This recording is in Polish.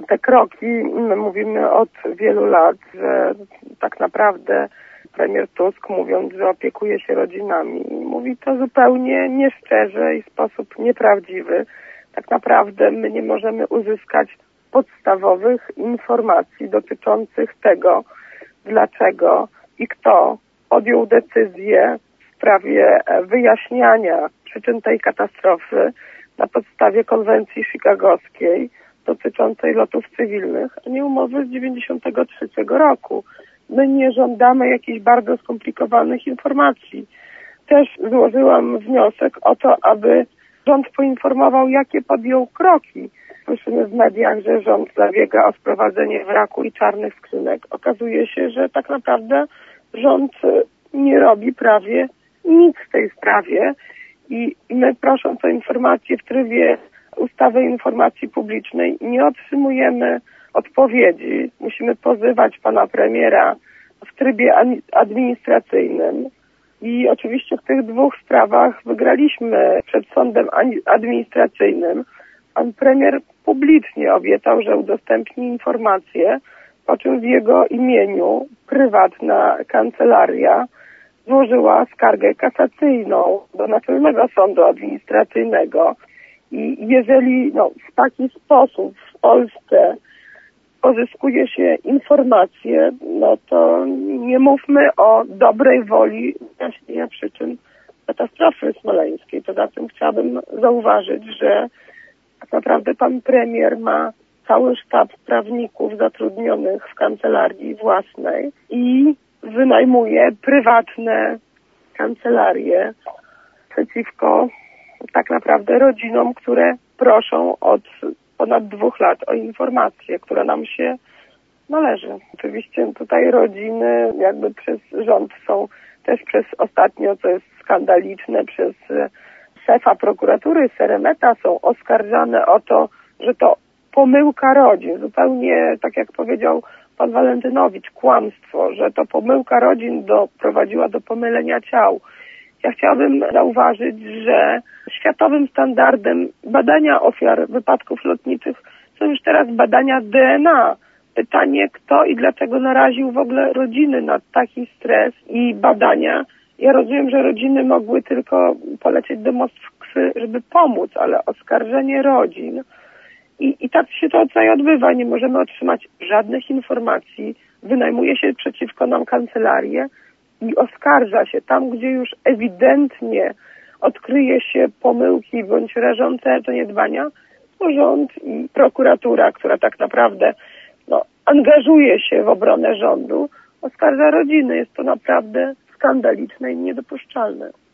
te kroki, my mówimy od wielu lat, że tak naprawdę premier Tusk, mówiąc, że opiekuje się rodzinami, mówi to zupełnie nieszczerze i w sposób nieprawdziwy. Tak naprawdę my nie możemy uzyskać podstawowych informacji dotyczących tego, dlaczego i kto podjął decyzję w sprawie wyjaśniania przyczyn tej katastrofy na podstawie konwencji chicagowskiej dotyczącej lotów cywilnych, a nie umowy z 1993 roku. My nie żądamy jakichś bardzo skomplikowanych informacji. Też złożyłam wniosek o to, aby rząd poinformował, jakie podjął kroki. Słyszymy w mediach, że rząd zabiega o sprowadzenie wraku i czarnych skrzynek. Okazuje się, że tak naprawdę rząd nie robi prawie nic w tej sprawie i my, prosząc o informacje w trybie ustawy informacji publicznej, nie otrzymujemy odpowiedzi. Musimy pozywać pana premiera w trybie administracyjnym i oczywiście w tych dwóch sprawach wygraliśmy przed sądem administracyjnym. Pan premier publicznie obiecał, że udostępni informacje, po czym w jego imieniu prywatna kancelaria złożyła skargę kasacyjną do Naczelnego Sądu Administracyjnego. I jeżeli w taki sposób w Polsce pozyskuje się informacje, to nie mówmy o dobrej woli wyjaśnienia przyczyn katastrofy smoleńskiej. Poza tym chciałabym zauważyć, że tak naprawdę pan premier ma cały sztab prawników zatrudnionych w kancelarii własnej i wynajmuje prywatne kancelarie przeciwko tak naprawdę rodzinom, które proszą od ponad 2 lat o informacje, które nam się należy. Oczywiście tutaj rodziny jakby przez rząd są też przez ostatnio, co jest skandaliczne, przez szefa prokuratury Seremeta są oskarżane o to, że to pomyłka rodzin. Zupełnie tak jak powiedział pan Walentynowicz, kłamstwo, że to pomyłka rodzin doprowadziła do pomylenia ciał. Ja chciałabym zauważyć, że światowym standardem badania ofiar wypadków lotniczych są już teraz badania DNA. Pytanie, kto i dlaczego naraził w ogóle rodziny na taki stres i badania. Ja rozumiem, że rodziny mogły tylko polecieć do Moskwy, żeby pomóc, ale oskarżenie rodzin. I tak się to tutaj odbywa. Nie możemy otrzymać żadnych informacji. Wynajmuje się przeciwko nam kancelarię i oskarża się tam, gdzie już ewidentnie odkryje się pomyłki bądź rażące zaniedbania, to rząd i prokuratura, która tak naprawdę angażuje się w obronę rządu, oskarża rodziny. Jest to naprawdę skandaliczne i niedopuszczalne.